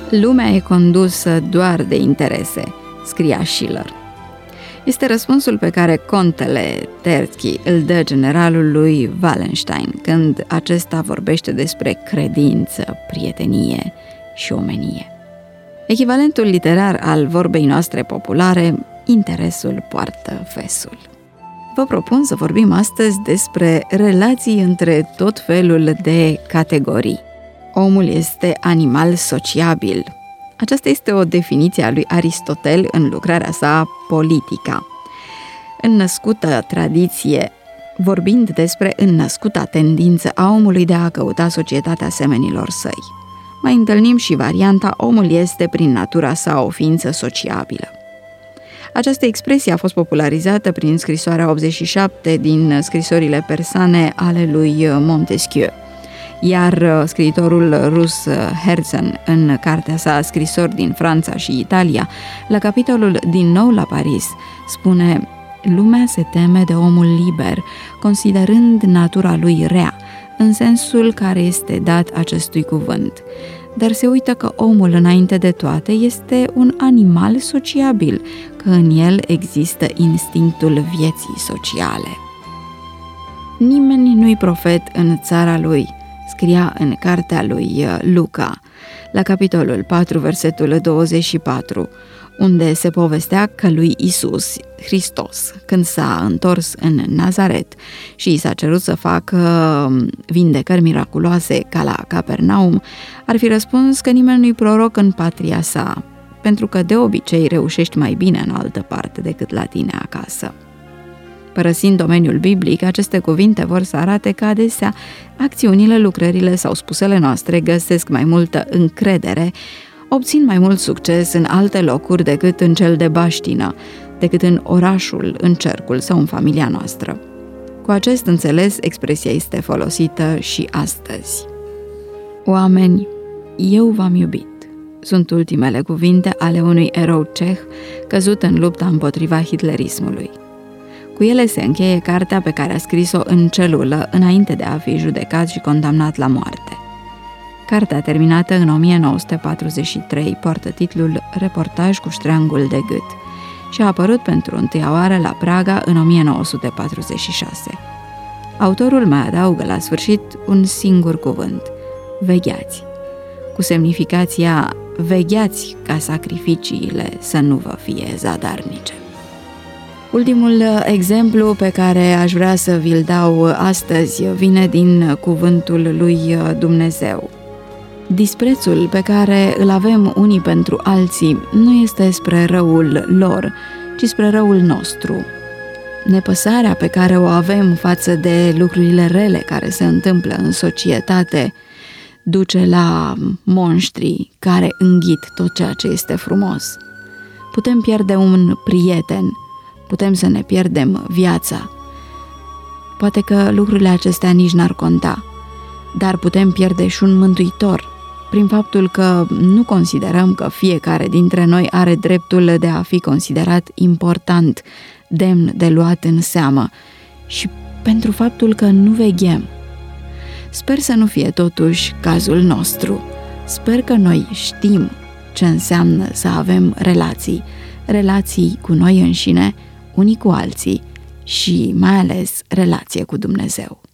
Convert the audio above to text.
Lumea e condusă doar de interese, scria Schiller. Este răspunsul pe care contele Terzky îl dă generalului Wallenstein când acesta vorbește despre credință, prietenie și omenie. Echivalentul literar al vorbei noastre populare, interesul poartă fesul. Vă propun să vorbim astăzi despre relații între tot felul de categorii. Omul este animal sociabil. Aceasta este o definiție a lui Aristotel în lucrarea sa Politica. Înnăscută tradiție, vorbind despre înnăscuta tendință a omului de a căuta societatea semenilor săi. Mai întâlnim și varianta omul este prin natura sa o ființă sociabilă. Această expresie a fost popularizată prin scrisoarea 87 din scrisorile persane ale lui Montesquieu, iar scriitorul rus Herzen, în cartea sa Scrisori din Franța și Italia, la capitolul Din nou la Paris, spune: lumea se teme de omul liber, considerând natura lui rea, în sensul care este dat acestui cuvânt, dar se uită că omul, înainte de toate, este un animal sociabil, că în el există instinctul vieții sociale. Nimeni nu-i profet în țara lui, scria în cartea lui Luca, la capitolul 4, versetul 24, unde se povestea că lui Isus Hristos, când s-a întors în Nazaret și i s-a cerut să facă vindecări miraculoase ca la Capernaum, ar fi răspuns că nimeni nu-i proroc în patria sa, pentru că de obicei reușești mai bine în altă parte decât la tine acasă. Părăsind domeniul biblic, aceste cuvinte vor să arate că adesea acțiunile, lucrările sau spusele noastre găsesc mai multă încredere, obțin mai mult succes în alte locuri decât în cel de baștină, decât în orașul, în cercul sau în familia noastră. Cu acest înțeles, expresia este folosită și astăzi. Oameni, eu v-am iubit. Sunt ultimele cuvinte ale unui erou ceh căzut în lupta împotriva hitlerismului. Cu ele se încheie cartea pe care a scris-o în celulă înainte de a fi judecat și condamnat la moarte. Cartea, terminată în 1943, poartă titlul Reportaj cu ștreangul de gât și a apărut pentru întâia oară la Praga în 1946. Autorul mai adaugă la sfârșit un singur cuvânt: vegheați, cu semnificația vegheați ca sacrificiile să nu vă fie zadarnice. Ultimul exemplu pe care aș vrea să vi-l dau astăzi vine din cuvântul lui Dumnezeu. Disprețul pe care îl avem unii pentru alții nu este spre răul lor, ci spre răul nostru. Nepăsarea pe care o avem față de lucrurile rele care se întâmplă în societate duce la monștri care înghit tot ceea ce este frumos. Putem pierde un prieten, putem să ne pierdem viața. Poate că lucrurile acestea nici n-ar conta, dar putem pierde și un mântuitor, prin faptul că nu considerăm că fiecare dintre noi are dreptul de a fi considerat important, demn de luat în seamă, și pentru faptul că nu veghem. Sper să nu fie totuși cazul nostru. Sper că noi știm ce înseamnă să avem relații cu noi înșine, unii cu alții și mai ales relație cu Dumnezeu.